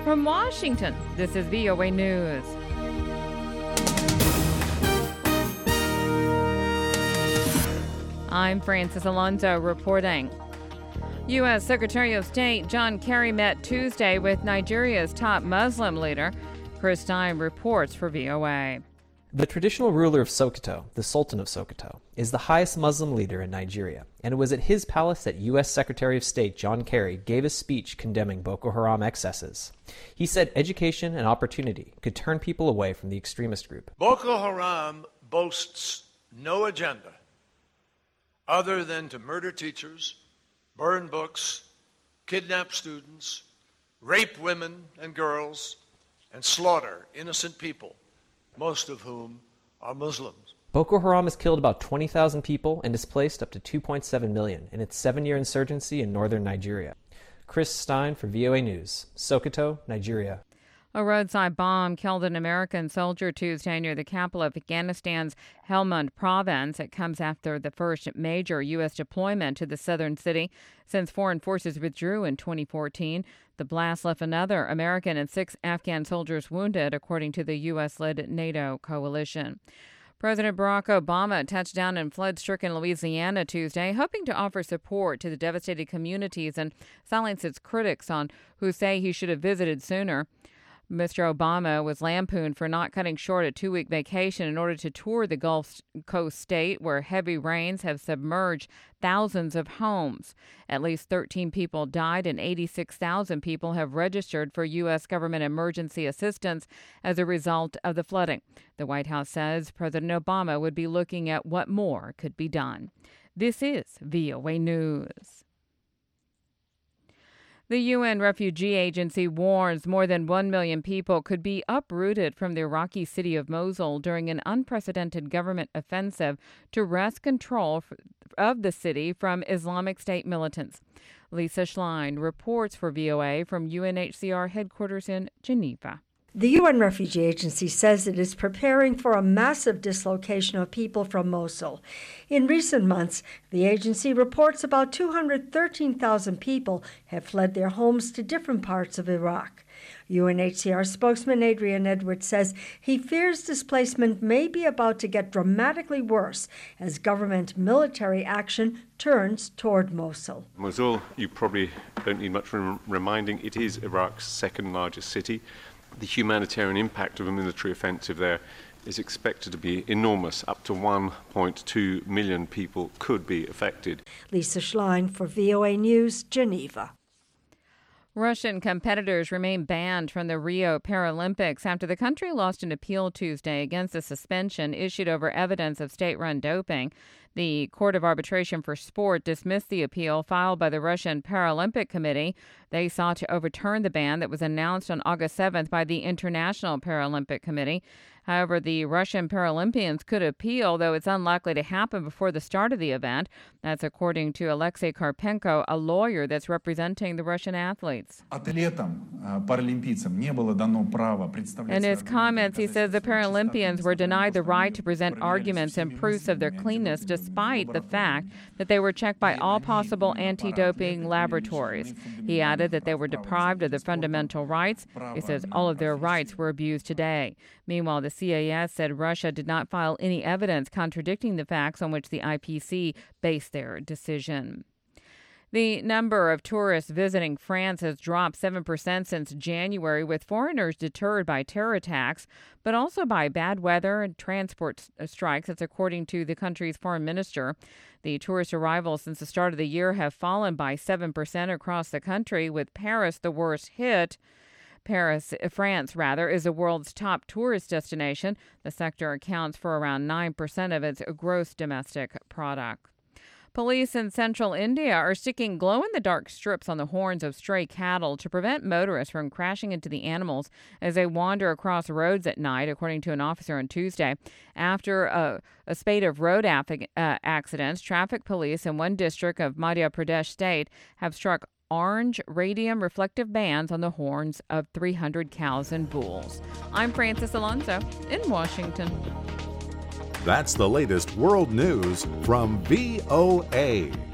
From Washington, this is VOA News. I'm Francis Alonso reporting. U.S. Secretary of State John Kerry met Tuesday with Nigeria's top Muslim leader. Chris Stein reports for VOA. The traditional ruler of Sokoto, the Sultan of Sokoto, is the highest Muslim leader in Nigeria, and it was at his palace that U.S. Secretary of State John Kerry gave a speech condemning Boko Haram excesses. He said education and opportunity could turn people away from the extremist group. Boko Haram boasts no agenda other than to murder teachers, burn books, kidnap students, rape women and girls, and slaughter innocent people, most of whom are Muslims. Boko Haram has killed about 20,000 people and displaced up to 2.7 million in its 7-year insurgency in northern Nigeria. Chris Stein for VOA News, Sokoto, Nigeria. A roadside bomb killed an American soldier Tuesday near the capital of Afghanistan's Helmand province. It comes after the first major U.S. deployment to the southern city since foreign forces withdrew in 2014. The blast left another American and 6 Afghan soldiers wounded, according to the U.S.-led NATO coalition. President Barack Obama touched down in flood-stricken Louisiana Tuesday, hoping to offer support to the devastated communities and silence its critics on who say he should have visited sooner. Mr. Obama was lampooned for not cutting short a 2-week vacation in order to tour the Gulf Coast state where heavy rains have submerged thousands of homes. At least 13 people died and 86,000 people have registered for U.S. government emergency assistance as a result of the flooding. The White House says President Obama would be looking at what more could be done. This is VOA News. The UN Refugee Agency warns more than 1 million people could be uprooted from the Iraqi city of Mosul during an unprecedented government offensive to wrest control of the city from Islamic State militants. Lisa Schlein reports for VOA from UNHCR headquarters in Geneva. The UN Refugee Agency says it is preparing for a massive dislocation of people from Mosul. In recent months, the agency reports about 213,000 people have fled their homes to different parts of Iraq. UNHCR spokesman Adrian Edwards says he fears displacement may be about to get dramatically worse as government military action turns toward Mosul. Mosul, you probably don't need much reminding, it is Iraq's second largest city. The humanitarian impact of a military offensive there is expected to be enormous. Up to 1.2 million people could be affected. Lisa Schlein for VOA News, Geneva. Russian competitors remain banned from the Rio Paralympics after the country lost an appeal Tuesday against a suspension issued over evidence of state-run doping. The Court of Arbitration for Sport dismissed the appeal filed by the Russian Paralympic Committee. They sought to overturn the ban that was announced on August 7th by the International Paralympic Committee. However, the Russian Paralympians could appeal, though it's unlikely to happen before the start of the event. That's according to Alexei Karpenko, a lawyer that's representing the Russian athletes. In his comments, he says the Paralympians were denied the right to present arguments and proofs of their cleanness despite the fact that they were checked by all possible anti-doping laboratories. He added that they were deprived of their fundamental rights. He says all of their rights were abused today. Meanwhile, the CAS said Russia did not file any evidence contradicting the facts on which the IPC based their decision. The number of tourists visiting France has dropped 7% since January, with foreigners deterred by terror attacks, but also by bad weather and transport strikes. That's according to the country's foreign minister. The tourist arrivals since the start of the year have fallen by 7% across the country, with Paris the worst hit. France, is the world's top tourist destination. The sector accounts for around 9% of its gross domestic product. Police in central India are sticking glow-in-the-dark strips on the horns of stray cattle to prevent motorists from crashing into the animals as they wander across roads at night, according to an officer on Tuesday. After a spate of road accidents, traffic police in one district of Madhya Pradesh state have struck orange radium reflective bands on the horns of 300 cows and bulls. I'm Francis Alonso in Washington. That's the latest world news from VOA.